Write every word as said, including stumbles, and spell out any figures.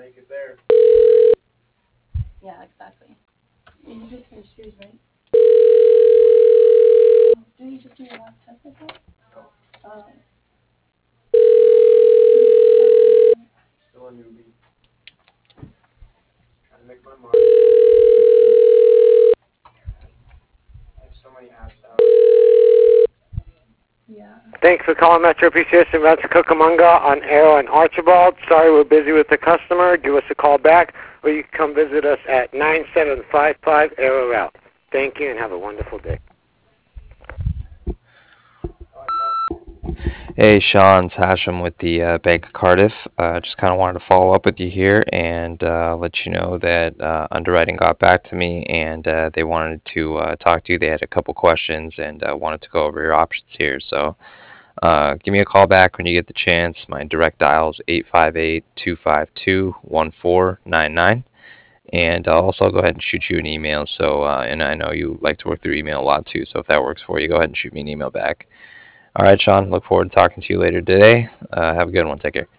make it there. Yeah, exactly. You just finished yours, right? Do you just do your last test like that? No. Oh. Still a newbie. Trying to make my mark. I have so many apps out. Yeah. Thanks for calling Metro P C S and that's Cucamonga on Arrow and Archibald. Sorry we're busy with the customer. Give us a call back or you can come visit us at nine seven five five Arrow Route. Thank you and have a wonderful day. Hey, Sean, it's Hashem with the uh, Bank of Cardiff. Uh, just kind of wanted to follow up with you here and uh, let you know that uh, underwriting got back to me and uh, they wanted to uh, talk to you. They had a couple questions and uh, wanted to go over your options here. So uh, give me a call back when you get the chance. My direct dial is eight five eight, two five two, one four nine nine. And I'll also go ahead and shoot you an email. So, uh, and I know you like to work through email a lot too. So if that works for you, go ahead and shoot me an email back. All right, Sean, look forward to talking to you later today. Uh, have a good one. Take care.